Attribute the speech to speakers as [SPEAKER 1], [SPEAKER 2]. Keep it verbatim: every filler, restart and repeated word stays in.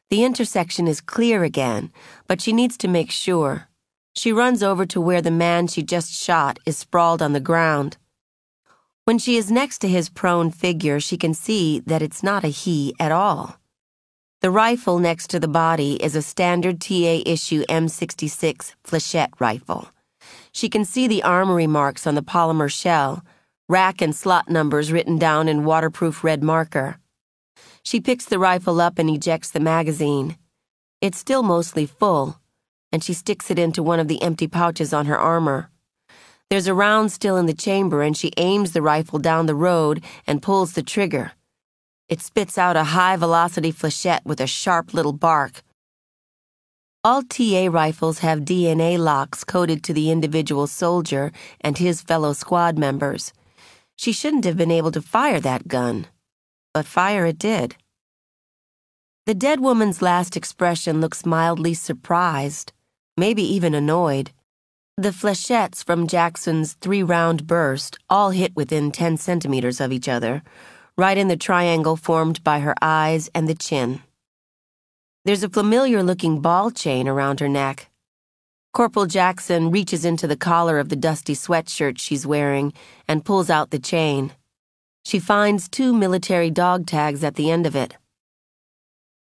[SPEAKER 1] The intersection is clear again, but she needs to make sure. She runs over to where the man she just shot is sprawled on the ground. When she is next to his prone figure, she can see that it's not a he at all. The rifle next to the body is a standard T A-issue M sixty-six Flechette rifle. She can see the armory marks on the polymer shell, rack and slot numbers written down in waterproof red marker. She picks the rifle up and ejects the magazine. It's still mostly full, and she sticks it into one of the empty pouches on her armor. There's a round still in the chamber, and she aims the rifle down the road and pulls the trigger. It spits out a high-velocity flechette with a sharp little bark. All T A rifles have D N A locks coded to the individual soldier and his fellow squad members. She shouldn't have been able to fire that gun, but fire it did. The dead woman's last expression looks mildly surprised, maybe even annoyed. The flechettes from Jackson's three-round burst all hit within ten centimeters of each other, right in the triangle formed by her eyes and the chin. There's a familiar-looking ball chain around her neck. Corporal Jackson reaches into the collar of the dusty sweatshirt she's wearing and pulls out the chain. She finds two military dog tags at the end of it.